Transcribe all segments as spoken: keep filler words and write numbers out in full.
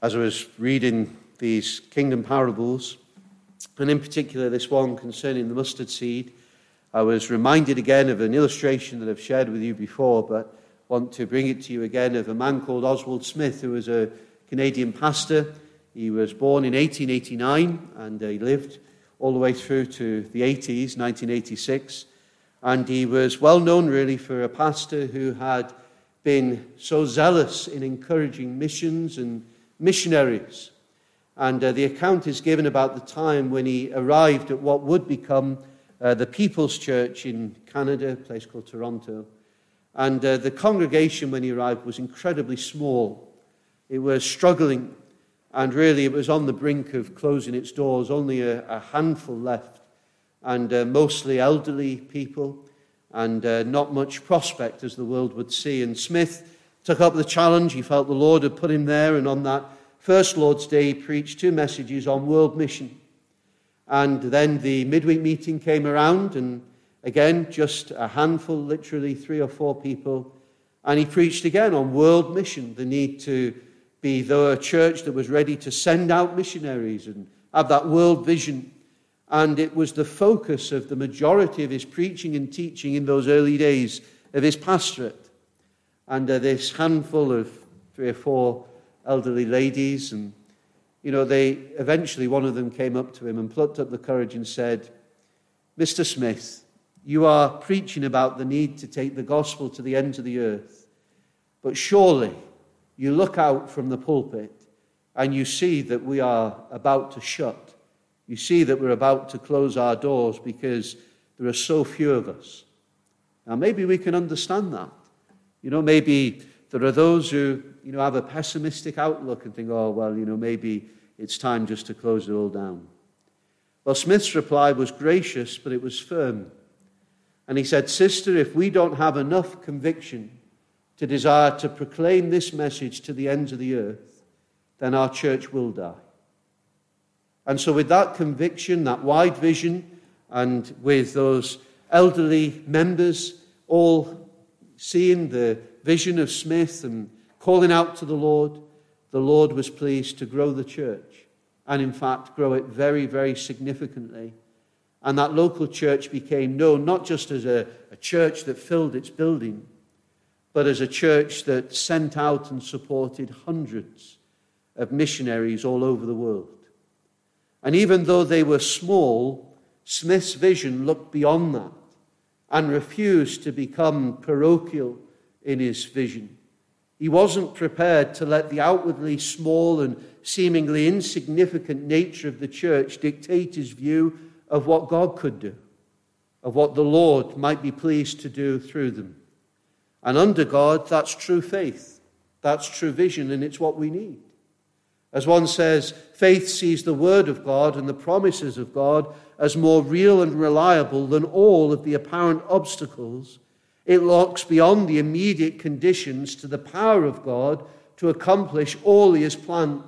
as I was reading these kingdom parables, and in particular this one concerning the mustard seed, I was reminded again of an illustration that I've shared with you before, but want to bring it to you again, of a man called Oswald Smith, who was a Canadian pastor. He was born in eighteen eighty-nine, and he lived all the way through to the eighties, nineteen eighty-six. And he was well known, really, for a pastor who had been so zealous in encouraging missions and missionaries. And uh, the account is given about the time when he arrived at what would become uh, the People's Church in Canada, a place called Toronto. And uh, the congregation, when he arrived, was incredibly small. It was struggling, and really it was on the brink of closing its doors, only a, a handful left, and uh, mostly elderly people, and uh, not much prospect, as the world would see. And Smith took up the challenge. He felt the Lord had put him there, and on that first Lord's Day, he preached two messages on world mission. And then the midweek meeting came around, and again, just a handful, literally three or four people, and he preached again on world mission, the need to be though a church that was ready to send out missionaries and have that world vision. And it was the focus of the majority of his preaching and teaching in those early days of his pastorate. And uh, this handful of three or four elderly ladies, and, you know, they eventually, one of them came up to him and plucked up the courage and said, "Mister Smith, you are preaching about the need to take the gospel to the ends of the earth, but surely you look out from the pulpit and you see that we are about to shut. You see that we're about to close our doors because there are so few of us." Now, maybe we can understand that. You know, maybe there are those who, you know, have a pessimistic outlook and think, oh, well, you know, maybe it's time just to close it all down. Well, Smith's reply was gracious, but it was firm. And he said, "Sister, if we don't have enough conviction to desire to proclaim this message to the ends of the earth, then our church will die." And so with that conviction, that wide vision, and with those elderly members all seeing the vision of Smith and calling out to the Lord, the Lord was pleased to grow the church, and in fact grow it very, very significantly. And that local church became known not just as a, a church that filled its building, but as a church that sent out and supported hundreds of missionaries all over the world. And even though they were small, Smith's vision looked beyond that and refused to become parochial in his vision. He wasn't prepared to let the outwardly small and seemingly insignificant nature of the church dictate his view of what God could do, of what the Lord might be pleased to do through them. And under God, that's true faith, that's true vision, and it's what we need. As one says, faith sees the word of God and the promises of God as more real and reliable than all of the apparent obstacles. It looks beyond the immediate conditions to the power of God to accomplish all he has planned.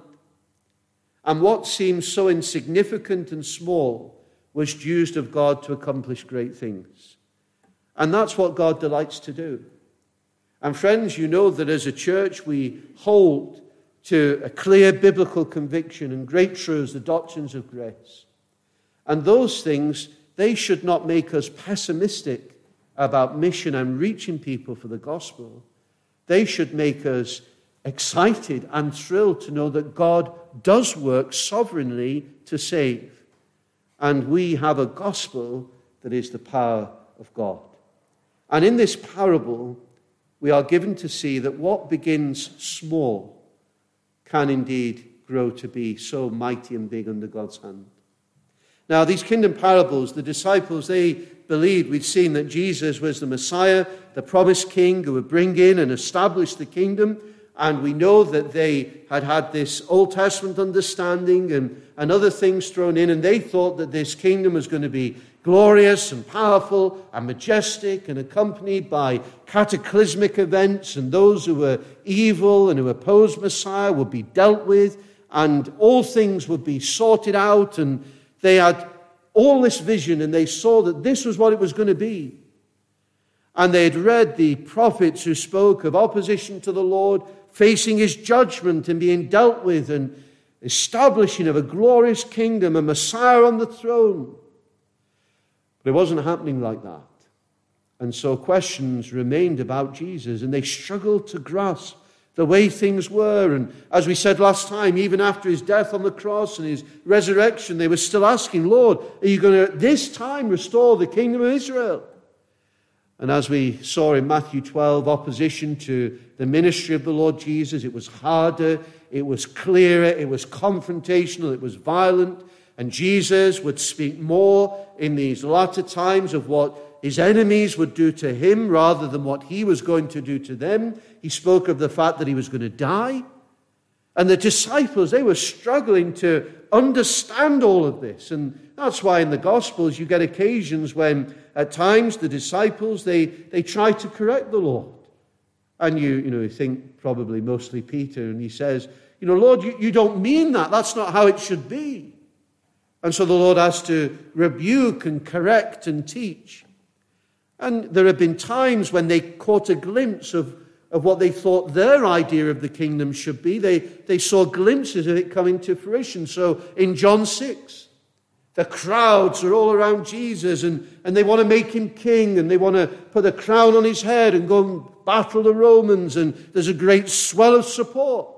And what seems so insignificant and small was used of God to accomplish great things. And that's what God delights to do. And friends, you know that as a church we hold to a clear biblical conviction and great truths, the doctrines of grace. And those things, they should not make us pessimistic about mission and reaching people for the gospel. They should make us excited and thrilled to know that God does work sovereignly to save. And we have a gospel that is the power of God. And in this parable, we are given to see that what begins small can indeed grow to be so mighty and big under God's hand. Now, these kingdom parables, the disciples, they believed, we'd seen that Jesus was the Messiah, the promised king who would bring in and establish the kingdom. And we know that they had had this Old Testament understanding and, and other things thrown in, and they thought that this kingdom was going to be glorious and powerful and majestic and accompanied by cataclysmic events, and those who were evil and who opposed Messiah would be dealt with, and all things would be sorted out. And they had all this vision, and they saw that this was what it was going to be. And they had read the prophets who spoke of opposition to the Lord, facing his judgment and being dealt with, and establishing of a glorious kingdom, a Messiah on the throne. But it wasn't happening like that. And so questions remained about Jesus, and they struggled to grasp the way things were. And as we said last time, even after his death on the cross and his resurrection, they were still asking, Lord, are you going to at this time restore the kingdom of Israel? And as we saw in Matthew twelve, opposition to the ministry of the Lord Jesus, it was harder, it was clearer, it was confrontational, it was violent. And Jesus would speak more in these latter times of what his enemies would do to him rather than what he was going to do to them. He spoke of the fact that he was going to die. And the disciples, they were struggling to understand all of this. And that's why in the Gospels you get occasions when at times the disciples, they, they try to correct the Lord. And you, you know, you think probably mostly Peter, and he says, you know, Lord, you, you don't mean that. That's not how it should be. And so the Lord has to rebuke and correct and teach. And there have been times when they caught a glimpse of, of what they thought their idea of the kingdom should be. They, they saw glimpses of it coming to fruition. So in John six, the crowds are all around Jesus, and, and they want to make him king, and they want to put a crown on his head and go and battle the Romans, and there's a great swell of support.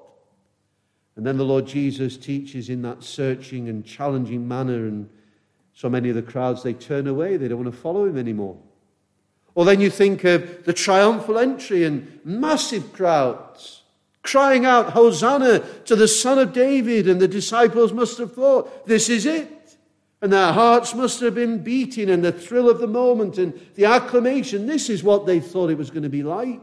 And then the Lord Jesus teaches in that searching and challenging manner, and so many of the crowds, they turn away. They don't want to follow him anymore. Or then you think of the triumphal entry and massive crowds crying out, Hosanna to the Son of David, and the disciples must have thought, this is it. And their hearts must have been beating, and the thrill of the moment and the acclamation, this is what they thought it was going to be like.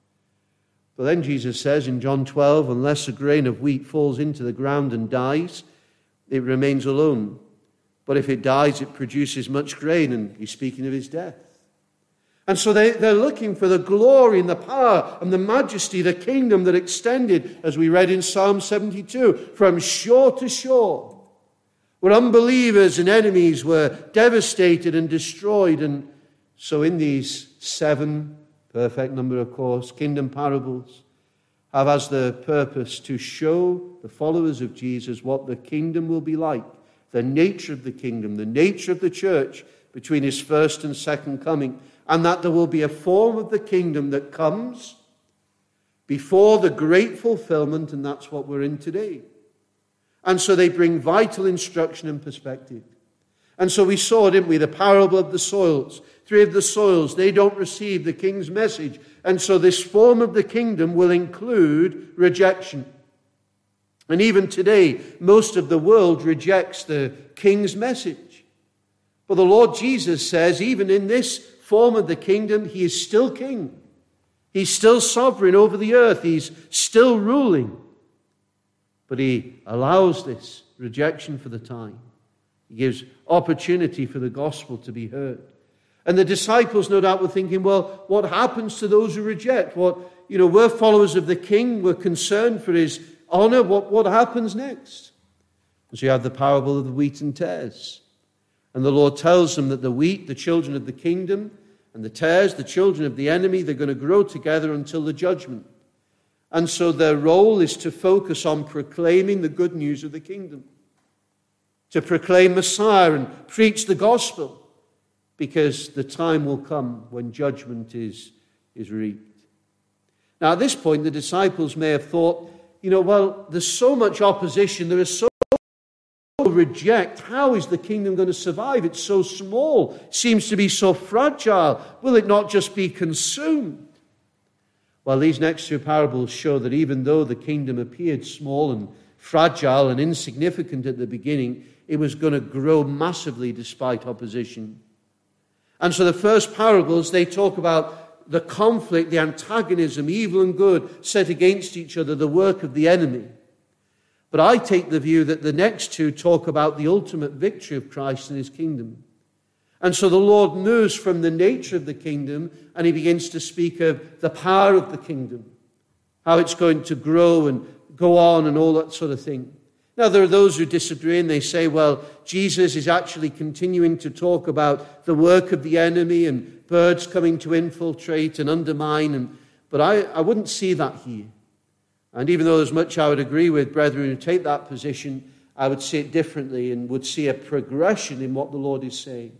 But then Jesus says in John twelve, unless a grain of wheat falls into the ground and dies, it remains alone. But if it dies, it produces much grain, and he's speaking of his death. And so they, they're looking for the glory and the power and the majesty, the kingdom that extended, as we read in Psalm seventy-two, from shore to shore, where unbelievers and enemies were devastated and destroyed. And so in these seven, perfect number of course, kingdom parables, have as the purpose to show the followers of Jesus what the kingdom will be like, the nature of the kingdom, the nature of the church between his first and second coming, and that there will be a form of the kingdom that comes before the great fulfillment, and that's what we're in today. And so they bring vital instruction and perspective. And so we saw, didn't we, the parable of the soils. Three of the soils, they don't receive the king's message. And so this form of the kingdom will include rejection. And even today, most of the world rejects the king's message. But the Lord Jesus says, even in this form of the kingdom, he is still king. He's still sovereign over the earth. He's still ruling. But he allows this rejection for the time. He gives opportunity for the gospel to be heard. And the disciples, no doubt, were thinking, well, what happens to those who reject? What, you know, we're followers of the king. We're concerned for his honor. What, what happens next? And so you have the parable of the wheat and tares. And the Lord tells them that the wheat, the children of the kingdom, and the tares, the children of the enemy, they're going to grow together until the judgment. And so their role is to focus on proclaiming the good news of the kingdom, to proclaim Messiah and preach the gospel, because the time will come when judgment is, is reaped. Now, at this point, the disciples may have thought, you know, well, there's so much opposition, there is so reject. How is the kingdom going to survive? It's so small, it seems to be so fragile. Will it not just be consumed? Well, these next two parables show that even though the kingdom appeared small and fragile and insignificant at the beginning, it was going to grow massively despite opposition. And so the first parables, they talk about the conflict, the antagonism, evil and good set against each other, the work of the enemy. But I take the view that the next two talk about the ultimate victory of Christ and his kingdom. And so the Lord moves from the nature of the kingdom and he begins to speak of the power of the kingdom, how it's going to grow and go on and all that sort of thing. Now, there are those who disagree and they say, well, Jesus is actually continuing to talk about the work of the enemy and birds coming to infiltrate and undermine. And, but I, I wouldn't see that here. And even though there's much I would agree with brethren who take that position, I would see it differently and would see a progression in what the Lord is saying.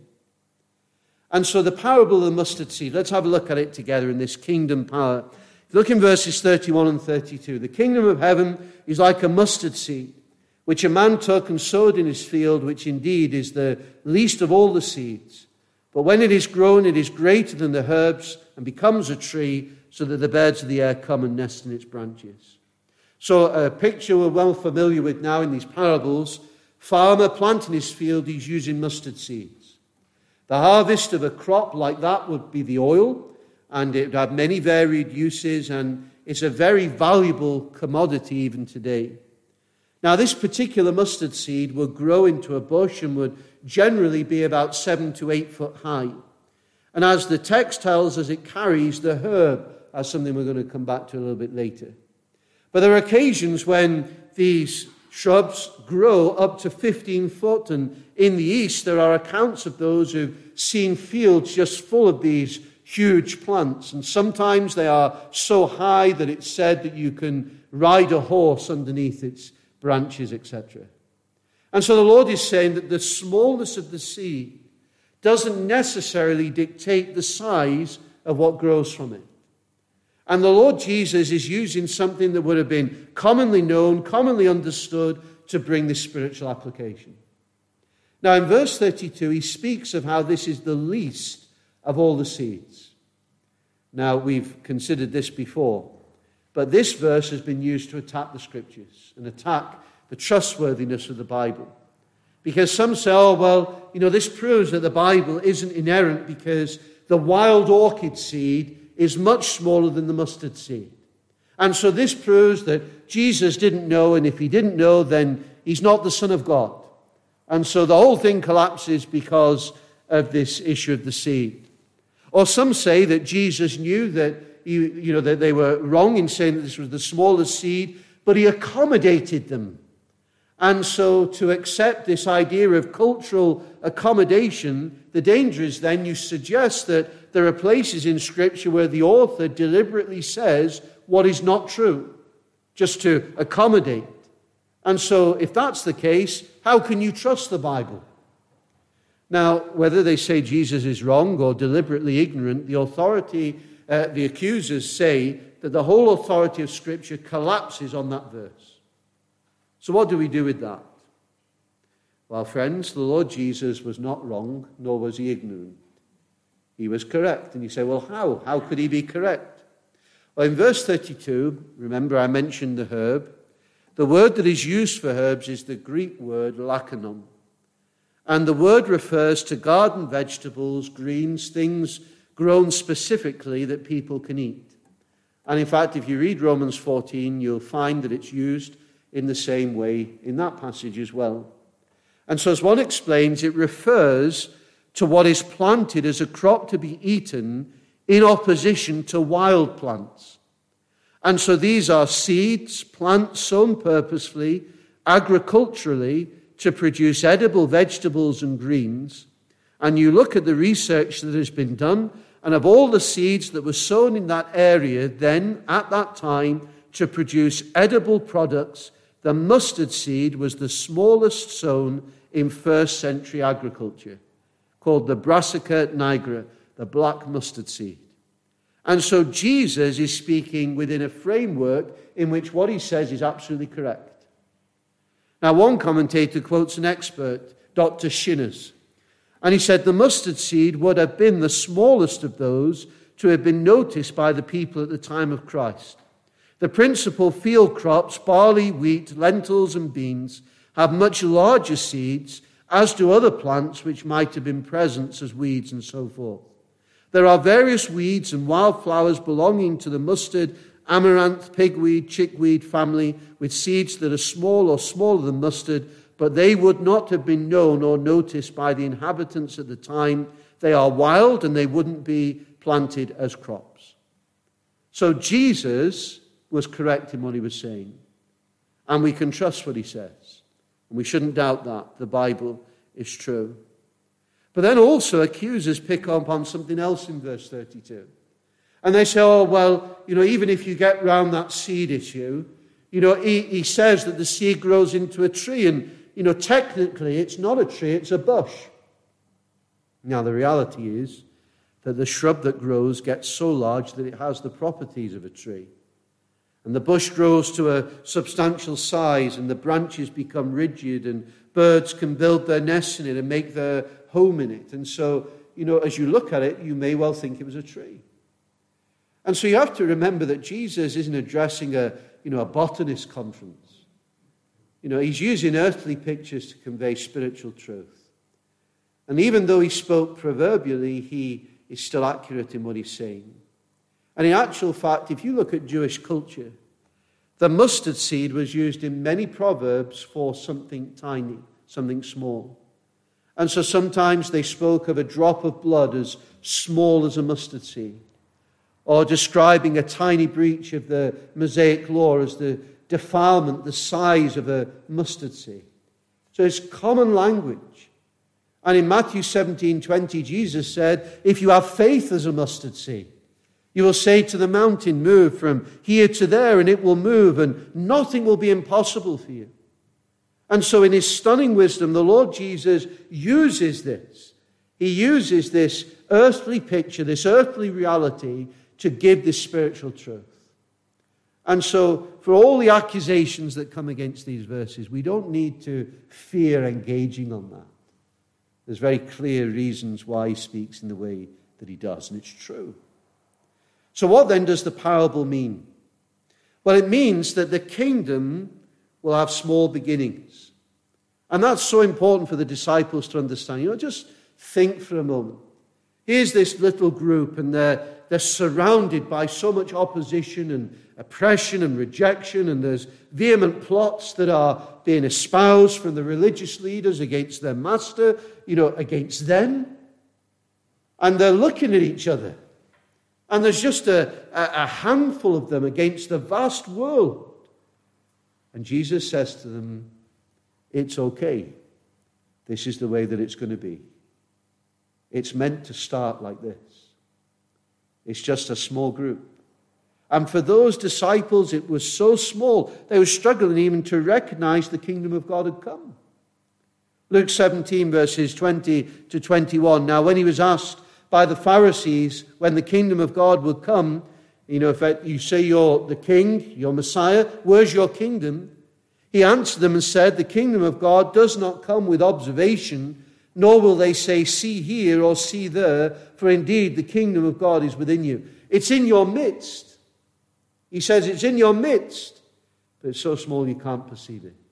And so the parable of the mustard seed, let's have a look at it together in this kingdom power. Look in verses thirty-one and thirty-two. The kingdom of heaven is like a mustard seed, which a man took and sowed in his field, which indeed is the least of all the seeds. But when it is grown, it is greater than the herbs and becomes a tree, so that the birds of the air come and nest in its branches. So a picture we're well familiar with now in these parables. Farmer planting his field, he's using mustard seeds. The harvest of a crop like that would be the oil, and it would have many varied uses, and it's a very valuable commodity even today. Now, this particular mustard seed would grow into a bush and would generally be about seven to eight foot high. And as the text tells us, it carries the herb, as something we're going to come back to a little bit later. But there are occasions when these shrubs grow up to fifteen foot, and in the East there are accounts of those who've seen fields just full of these huge plants, and sometimes they are so high that it's said that you can ride a horse underneath its branches, et cetera. And so the Lord is saying that the smallness of the seed doesn't necessarily dictate the size of what grows from it. And the Lord Jesus is using something that would have been commonly known, commonly understood, to bring this spiritual application. Now in verse thirty-two, he speaks of how this is the least of all the seeds. Now we've considered this before, but this verse has been used to attack the Scriptures and attack the trustworthiness of the Bible. Because some say, oh, well, you know, this proves that the Bible isn't inerrant because the wild orchid seed is much smaller than the mustard seed. And so this proves that Jesus didn't know, and if he didn't know, then he's not the Son of God. And so the whole thing collapses because of this issue of the seed. Or some say that Jesus knew that, he, you know, that they were wrong in saying that this was the smallest seed, but he accommodated them. And so to accept this idea of cultural accommodation, the danger is then you suggest that there are places in Scripture where the author deliberately says what is not true, just to accommodate. And so if that's the case, how can you trust the Bible? Now, whether they say Jesus is wrong or deliberately ignorant, the authority, uh, the accusers say that the whole authority of Scripture collapses on that verse. So what do we do with that? Well, friends, the Lord Jesus was not wrong, nor was he ignorant. He was correct. And you say, well, how? How could he be correct? Well, in verse thirty-two, remember I mentioned the herb. The word that is used for herbs is the Greek word lakanon. And the word refers to garden vegetables, greens, things grown specifically that people can eat. And in fact, if you read Romans fourteen, you'll find that it's used in the same way in that passage as well. And so as one explains, it refers to what is planted as a crop to be eaten in opposition to wild plants. And so these are seeds, plants sown purposefully, agriculturally, to produce edible vegetables and greens. And you look at the research that has been done, and of all the seeds that were sown in that area then, at that time, to produce edible products, the mustard seed was the smallest sown in first century agriculture, called the Brassica nigra, the black mustard seed. And so Jesus is speaking within a framework in which what he says is absolutely correct. Now, one commentator quotes an expert, Doctor Shinners, and he said the mustard seed would have been the smallest of those to have been noticed by the people at the time of Christ. The principal field crops, barley, wheat, lentils, and beans, have much larger seeds, as do other plants which might have been present as weeds and so forth. There are various weeds and wildflowers belonging to the mustard, amaranth, pigweed, chickweed family, with seeds that are small or smaller than mustard, but they would not have been known or noticed by the inhabitants at the time. They are wild and they wouldn't be planted as crops. So Jesus was correct in what he was saying. And we can trust what he says. And we shouldn't doubt that. The Bible is true. But then also accusers pick up on something else in verse thirty-two. And they say, oh, well, you know, even if you get round that seed issue, you know, he, he says that the seed grows into a tree. And, you know, technically it's not a tree, it's a bush. Now, the reality is that the shrub that grows gets so large that it has the properties of a tree. And the bush grows to a substantial size, and the branches become rigid, and birds can build their nests in it and make their home in it. And so, you know, as you look at it, you may well think it was a tree. And so you have to remember that Jesus isn't addressing a, you know, a botanist conference. You know, he's using earthly pictures to convey spiritual truth. And even though he spoke proverbially, he is still accurate in what he's saying. And in actual fact, if you look at Jewish culture, the mustard seed was used in many proverbs for something tiny, something small. And so sometimes they spoke of a drop of blood as small as a mustard seed, or describing a tiny breach of the Mosaic law as the defilement, the size of a mustard seed. So it's common language. And in Matthew seventeen twenty, Jesus said, if you have faith as a mustard seed, you will say to the mountain, move from here to there, and it will move, and nothing will be impossible for you. And so in his stunning wisdom, the Lord Jesus uses this. He uses this earthly picture, this earthly reality, to give this spiritual truth. And so, for all the accusations that come against these verses, we don't need to fear engaging on that. There's very clear reasons why he speaks in the way that he does, and it's true. So what then does the parable mean? Well, it means that the kingdom will have small beginnings. And that's so important for the disciples to understand. You know, just think for a moment. Here's this little group, and they're, they're surrounded by so much opposition and oppression and rejection, and there's vehement plots that are being espoused from the religious leaders against their master, you know, against them. And they're looking at each other. And there's just a, a, a handful of them against the vast world. And Jesus says to them, it's okay. This is the way that it's going to be. It's meant to start like this. It's just a small group. And for those disciples, it was so small, they were struggling even to recognize the kingdom of God had come. Luke seventeen, verses twenty to twenty-one. Now, when he was asked by the Pharisees when the kingdom of God would come, you know, if you say you're the king, you're Messiah, where's your kingdom? He answered them and said, the kingdom of God does not come with observation, nor will they say, see here or see there, for indeed the kingdom of God is within you. It's in your midst. He says it's in your midst, but it's so small you can't perceive it.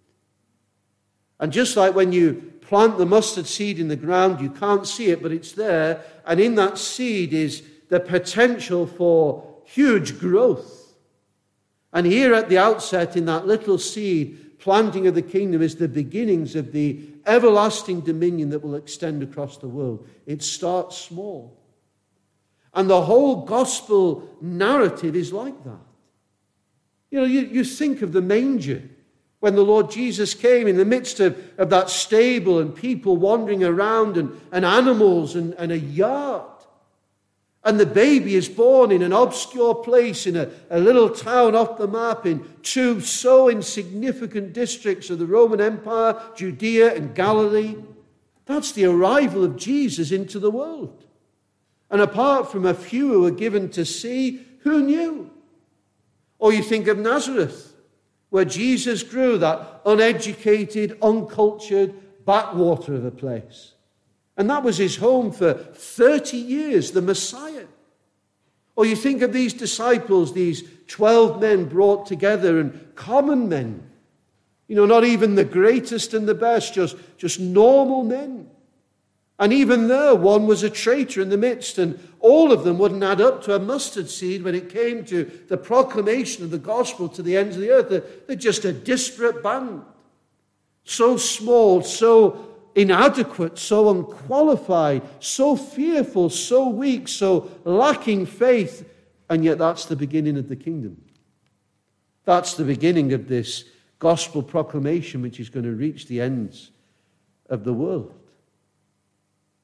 And just like when you plant the mustard seed in the ground, you can't see it, but it's there, and in that seed is the potential for huge growth. And here at the outset, in that little seed, planting of the kingdom is the beginnings of the everlasting dominion that will extend across the world. It starts small. And the whole gospel narrative is like that. You know, you, you think of the manger when the Lord Jesus came in the midst of, of that stable and people wandering around and, and animals and, and a yard. And the baby is born in an obscure place in a, a little town off the map in two so insignificant districts of the Roman Empire, Judea and Galilee. That's the arrival of Jesus into the world. And apart from a few who were given to see, who knew? Or you think of Nazareth, where Jesus grew, that uneducated, uncultured backwater of a place. And that was his home for thirty years, the Messiah. Or you think of these disciples, these twelve men brought together, and common men. You know, not even the greatest and the best, just, just normal men. And even there, one was a traitor in the midst, and all of them wouldn't add up to a mustard seed when it came to the proclamation of the gospel to the ends of the earth. They're, they're just a disparate band. So small, so inadequate, so unqualified, so fearful, so weak, so lacking faith. And yet that's the beginning of the kingdom. That's the beginning of this gospel proclamation which is going to reach the ends of the world.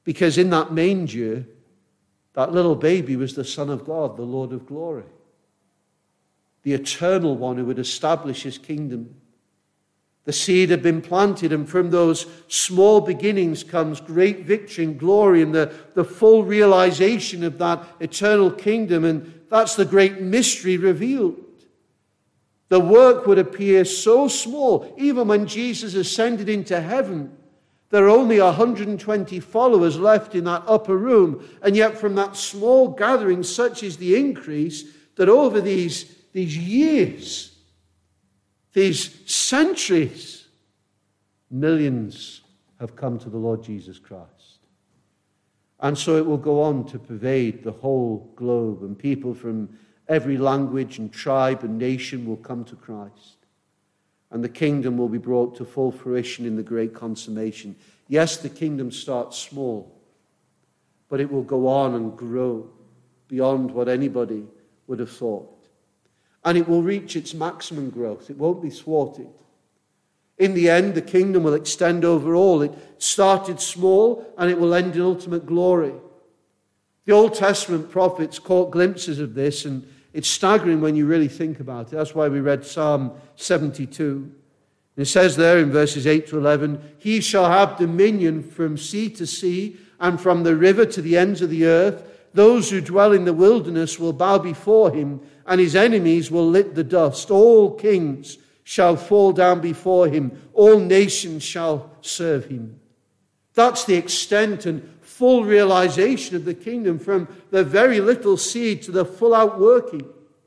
Because in that manger, that little baby was the Son of God, the Lord of glory, the eternal one who would establish his kingdom. The seed had been planted, and from those small beginnings comes great victory and glory and the, the full realization of that eternal kingdom. And that's the great mystery revealed. The work would appear so small. Even when Jesus ascended into heaven, there are only one hundred twenty followers left in that upper room. And yet from that small gathering, such is the increase, that over these, these years, these centuries, millions have come to the Lord Jesus Christ. And so it will go on to pervade the whole globe, and people from every language and tribe and nation will come to Christ. And the kingdom will be brought to full fruition in the great consummation. Yes, the kingdom starts small, but it will go on and grow beyond what anybody would have thought. And it will reach its maximum growth. It won't be thwarted. In the end, the kingdom will extend over all. It started small, and it will end in ultimate glory. The Old Testament prophets caught glimpses of this, and it's staggering when you really think about it. That's why we read Psalm seventy-two. And it says there in verses eight to eleven, "He shall have dominion from sea to sea, and from the river to the ends of the earth. Those who dwell in the wilderness will bow before him, and his enemies will lick the dust. All kings shall fall down before him. All nations shall serve him." That's the extent and full realization of the kingdom, from the very little seed to the full outworking.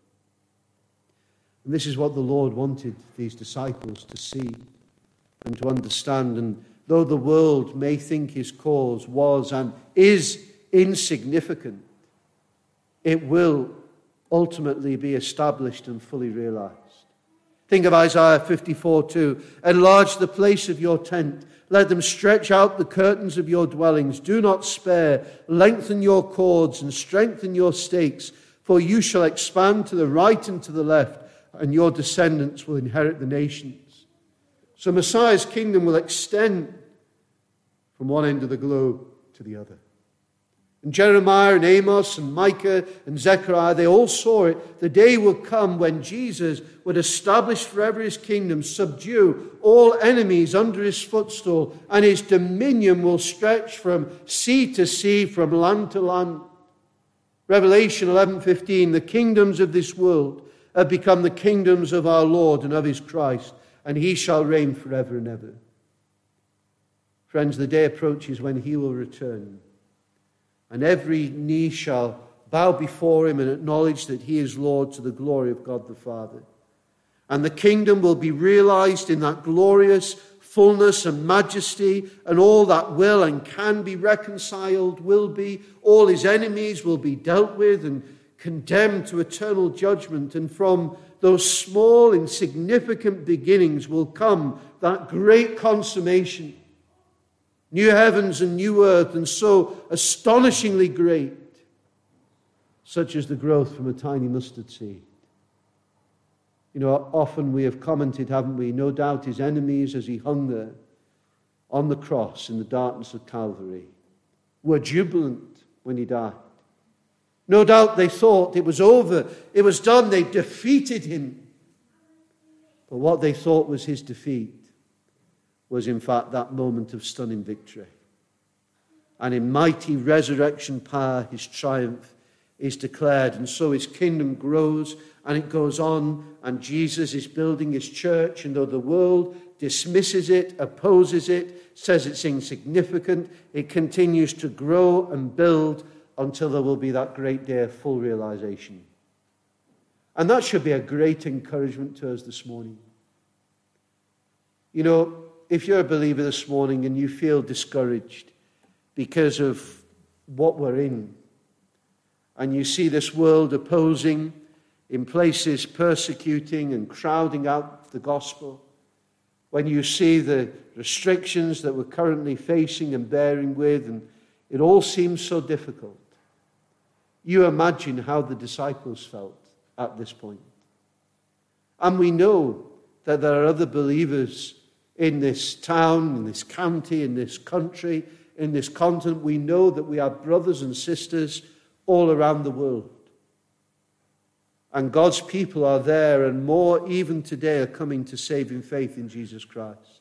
And this is what the Lord wanted these disciples to see and to understand. And though the world may think his cause was and is insignificant, it will ultimately be established and fully realized. Think of Isaiah fifty-four two. "Enlarge the place of your tent. Let them stretch out the curtains of your dwellings. Do not spare. Lengthen your cords and strengthen your stakes. For you shall expand to the right and to the left, and your descendants will inherit the nations." So Messiah's kingdom will extend from one end of the globe to the other. And Jeremiah and Amos and Micah and Zechariah, they all saw it. The day would come when Jesus would establish forever his kingdom, subdue all enemies under his footstool, and his dominion will stretch from sea to sea, from land to land. Revelation eleven fifteen, "The kingdoms of this world have become the kingdoms of our Lord and of his Christ, and he shall reign forever and ever." Friends, the day approaches when he will return, and every knee shall bow before him and acknowledge that he is Lord, to the glory of God the Father. And the kingdom will be realized in that glorious fullness and majesty, and all that will and can be reconciled will be. All his enemies will be dealt with and condemned to eternal judgment. And from those small, insignificant beginnings will come that great consummation. New heavens and new earth, and so astonishingly great, such as the growth from a tiny mustard seed. You know, often we have commented, haven't we? No doubt his enemies, as he hung there on the cross in the darkness of Calvary, were jubilant when he died. No doubt they thought it was over, it was done, they defeated him. But what they thought was his defeat was in fact that moment of stunning victory. And in mighty resurrection power, his triumph is declared. And so his kingdom grows and it goes on, and Jesus is building his church. And though the world dismisses it, opposes it, says it's insignificant, it continues to grow and build until there will be that great day of full realization. And that should be a great encouragement to us this morning. You know, if you're a believer this morning and you feel discouraged because of what we're in, and you see this world opposing, in places persecuting and crowding out the gospel, when you see the restrictions that we're currently facing and bearing with, and it all seems so difficult, you imagine how the disciples felt at this point. And we know that there are other believers in this town, in this county, in this country, in this continent. We know that we have brothers and sisters all around the world. And God's people are there, and more even today are coming to saving faith in Jesus Christ.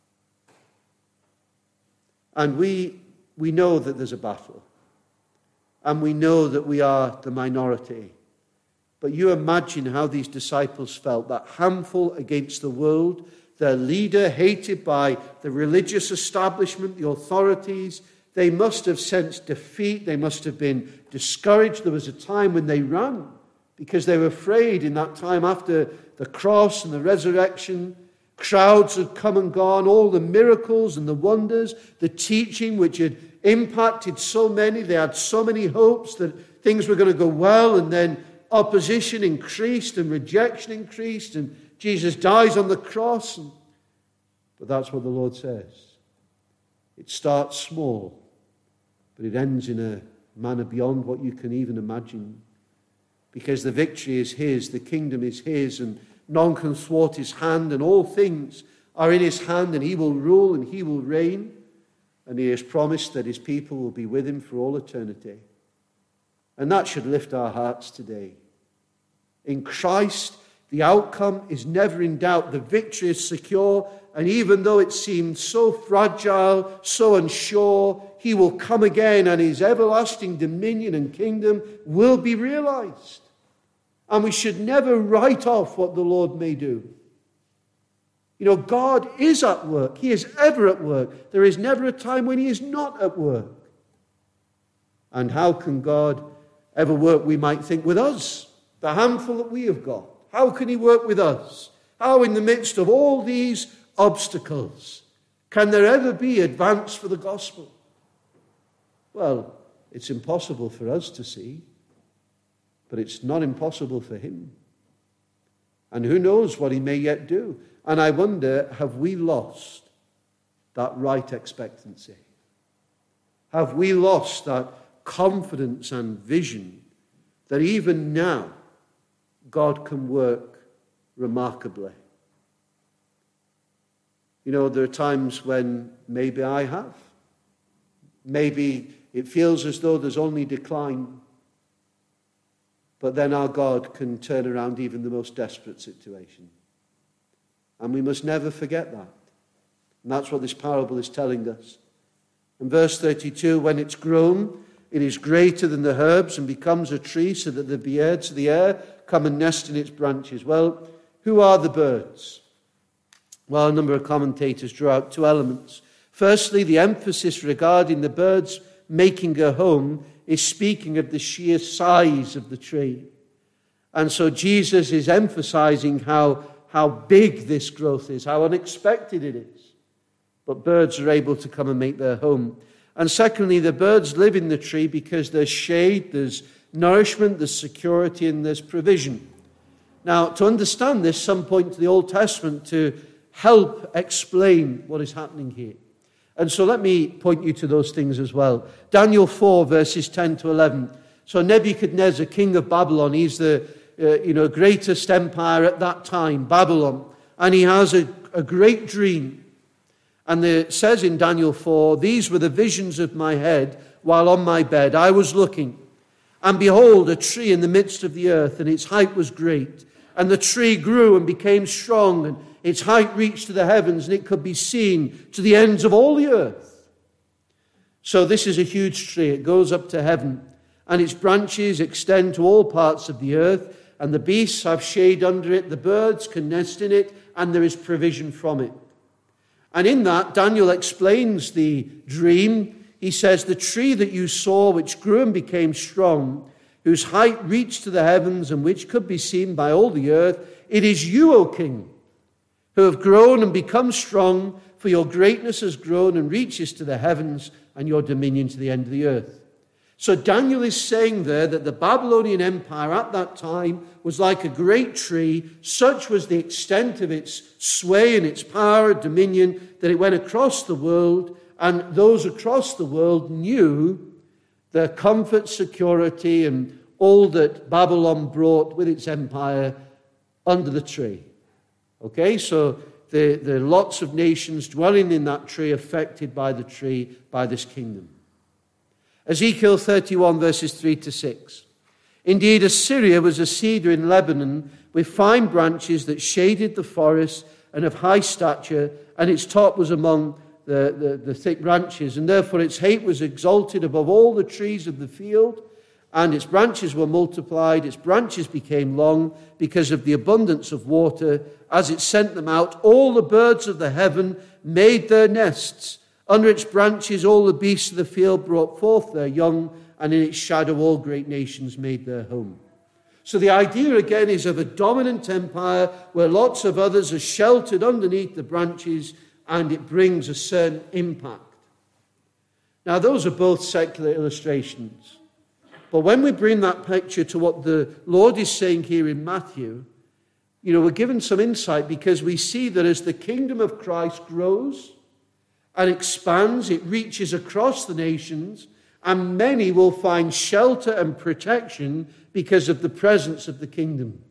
And we, we know that there's a battle. And we know that we are the minority. But you imagine how these disciples felt, that handful against the world, their leader hated by the religious establishment, the authorities. They must have sensed defeat. They must have been discouraged. There was a time when they ran because they were afraid in that time after the cross and the resurrection. Crowds had come and gone, all the miracles and the wonders, the teaching which had impacted so many. They had so many hopes that things were going to go well, and then opposition increased and rejection increased, and Jesus dies on the cross. And, but that's what the Lord says. It starts small, but it ends in a manner beyond what you can even imagine. Because the victory is his, the kingdom is his, and none can thwart his hand, and all things are in his hand, and he will rule and he will reign. And he has promised that his people will be with him for all eternity. And that should lift our hearts today. In Christ, the outcome is never in doubt. The victory is secure. And even though it seemed so fragile, so unsure, he will come again, and his everlasting dominion and kingdom will be realized. And we should never write off what the Lord may do. You know, God is at work. He is ever at work. There is never a time when he is not at work. And how can God ever work, we might think, with us? The handful that we have got. How can he work with us? How in the midst of all these obstacles can there ever be advance for the gospel? Well, it's impossible for us to see, but it's not impossible for him. And who knows what he may yet do? And I wonder, have we lost that right expectancy? Have we lost that confidence and vision that even now God can work remarkably? You know, there are times when maybe I have. Maybe it feels as though there's only decline. But then our God can turn around even the most desperate situation. And we must never forget that. And that's what this parable is telling us. In verse thirty-two, when it's grown, it is greater than the herbs and becomes a tree, so that the birds of the air come and nest in its branches. Well, who are the birds? Well, a number of commentators draw out two elements. Firstly, the emphasis regarding the birds making a home is speaking of the sheer size of the tree. And so Jesus is emphasizing how, how big this growth is, how unexpected it is. But birds are able to come and make their home. And secondly, the birds live in the tree because there's shade, there's nourishment, there's security, and there's provision. Now, to understand this, some point to the Old Testament to help explain what is happening here. And so let me point you to those things as well. Daniel four, verses ten to eleven. So Nebuchadnezzar, king of Babylon, he's the uh, you know greatest empire at that time, Babylon. And he has a, a great dream. And it says in Daniel four, these were the visions of my head while on my bed. I was looking, and behold, a tree in the midst of the earth, and its height was great. And the tree grew and became strong, and its height reached to the heavens, and it could be seen to the ends of all the earth. So this is a huge tree. It goes up to heaven, and its branches extend to all parts of the earth, and the beasts have shade under it, the birds can nest in it, and there is provision from it. And in that, Daniel explains the dream. He says, the tree that you saw, which grew and became strong, whose height reached to the heavens and which could be seen by all the earth, it is you, O king, who have grown and become strong, for your greatness has grown and reaches to the heavens, and your dominion to the end of the earth. So Daniel is saying there that the Babylonian Empire at that time was like a great tree. Such was the extent of its sway and its power, dominion, that it went across the world, and those across the world knew the comfort, security, and all that Babylon brought with its empire under the tree. Okay, so the, the lots of nations dwelling in that tree, affected by the tree, by this kingdom. Ezekiel thirty-one, verses three to six. Indeed, Assyria was a cedar in Lebanon with fine branches that shaded the forest and of high stature, and its top was among the, the, the thick branches, and therefore its height was exalted above all the trees of the field, and its branches were multiplied. Its branches became long because of the abundance of water. As it sent them out, all the birds of the heaven made their nests. Under its branches all the beasts of the field brought forth their young, and in its shadow all great nations made their home. So the idea again is of a dominant empire where lots of others are sheltered underneath the branches, and it brings a certain impact. Now those are both secular illustrations. But when we bring that picture to what the Lord is saying here in Matthew, you know, we're given some insight, because we see that as the kingdom of Christ grows and expands, it reaches across the nations, and many will find shelter and protection because of the presence of the kingdom.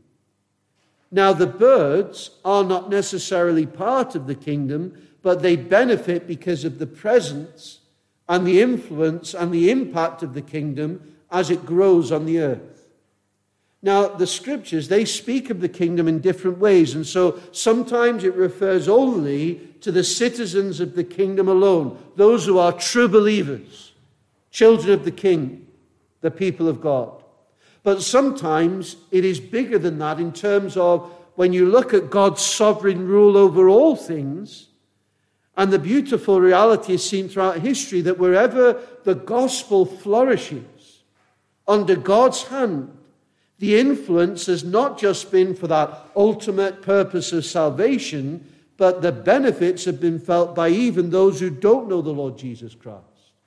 Now, the birds are not necessarily part of the kingdom, but they benefit because of the presence and the influence and the impact of the kingdom as it grows on the earth. Now, the scriptures, they speak of the kingdom in different ways, and so sometimes it refers only to the citizens of the kingdom alone, those who are true believers, children of the King, the people of God. But sometimes it is bigger than that in terms of when you look at God's sovereign rule over all things, and the beautiful reality is seen throughout history that wherever the gospel flourishes under God's hand, the influence has not just been for that ultimate purpose of salvation, but the benefits have been felt by even those who don't know the Lord Jesus Christ.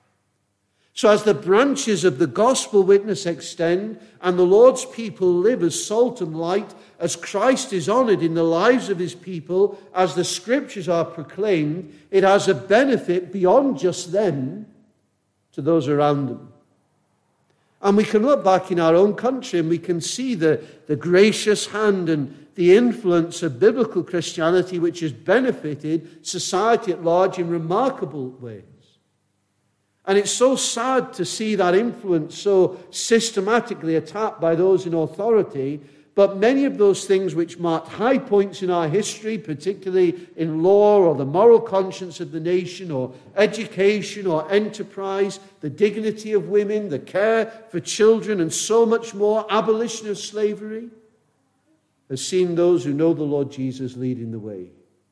So as the branches of the gospel witness extend and the Lord's people live as salt and light, as Christ is honored in the lives of his people, as the scriptures are proclaimed, it has a benefit beyond just them to those around them. And we can look back in our own country and we can see the, the gracious hand and the influence of biblical Christianity, which has benefited society at large in remarkable ways. And it's so sad to see that influence so systematically attacked by those in authority. But many of those things which marked high points in our history, particularly in law or the moral conscience of the nation or education or enterprise, the dignity of women, the care for children and so much more, abolition of slavery, has seen those who know the Lord Jesus leading the way.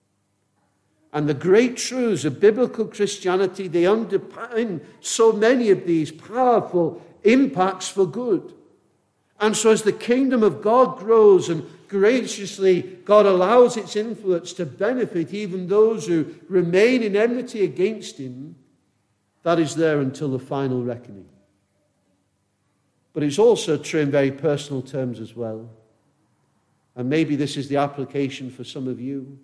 And the great truths of biblical Christianity, they underpin so many of these powerful impacts for good. And so as the kingdom of God grows and graciously God allows its influence to benefit even those who remain in enmity against him, that is there until the final reckoning. But it's also true in very personal terms as well. And maybe this is the application for some of you.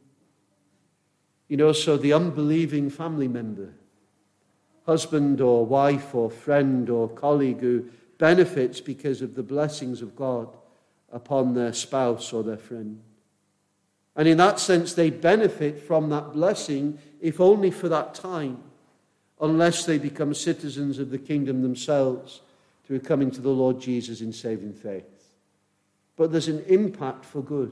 You know, so the unbelieving family member, husband or wife or friend or colleague who benefits because of the blessings of God upon their spouse or their friend. And in that sense, they benefit from that blessing, if only for that time, unless they become citizens of the kingdom themselves through coming to the Lord Jesus in saving faith. But there's an impact for good.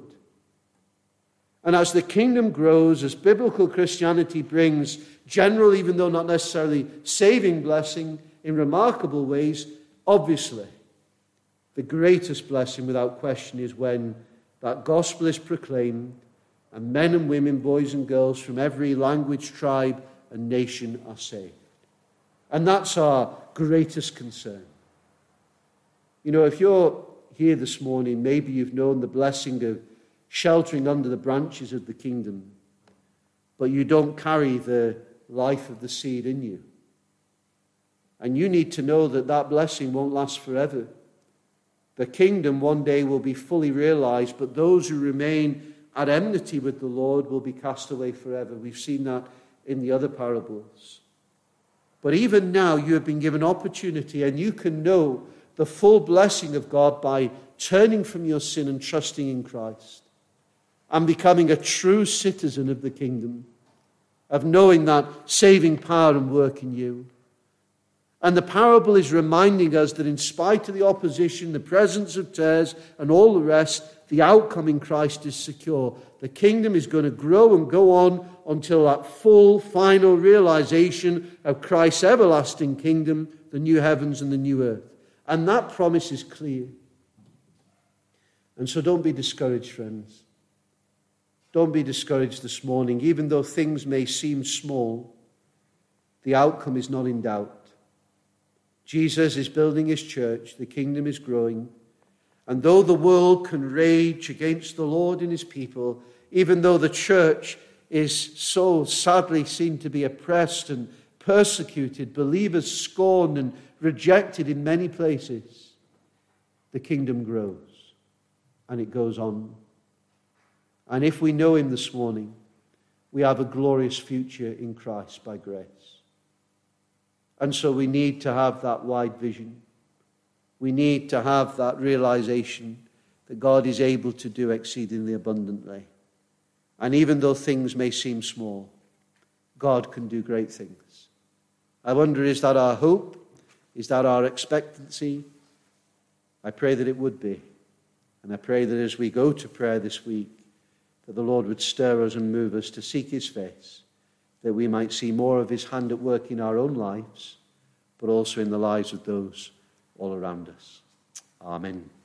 And as the kingdom grows, as biblical Christianity brings general, even though not necessarily saving blessing in remarkable ways, obviously, the greatest blessing without question is when that gospel is proclaimed and men and women, boys and girls from every language, tribe and nation are saved. And that's our greatest concern. You know, if you're here this morning, maybe you've known the blessing of sheltering under the branches of the kingdom, but you don't carry the life of the seed in you. And you need to know that that blessing won't last forever. The kingdom one day will be fully realized, but those who remain at enmity with the Lord will be cast away forever. We've seen that in the other parables. But even now you have been given opportunity, and you can know the full blessing of God by turning from your sin and trusting in Christ. and becoming a true citizen of the kingdom, of knowing that saving power and work in you. And the parable is reminding us that in spite of the opposition, the presence of tares, and all the rest, the outcome in Christ is secure. The kingdom is going to grow and go on until that full, final realization of Christ's everlasting kingdom, the new heavens and the new earth. And that promise is clear. And so don't be discouraged, friends. Don't be discouraged this morning. Even though things may seem small, the outcome is not in doubt. Jesus is building his church. The kingdom is growing. And though the world can rage against the Lord and his people, even though the church is so sadly seen to be oppressed and persecuted, believers scorned and rejected in many places, the kingdom grows and it goes on. And if we know him this morning, we have a glorious future in Christ by grace. And so we need to have that wide vision. We need to have that realization that God is able to do exceedingly abundantly. And even though things may seem small, God can do great things. I wonder, is that our hope? Is that our expectancy? I pray that it would be. And I pray that as we go to prayer this week, that the Lord would stir us and move us to seek his face, that we might see more of his hand at work in our own lives, but also in the lives of those all around us. Amen.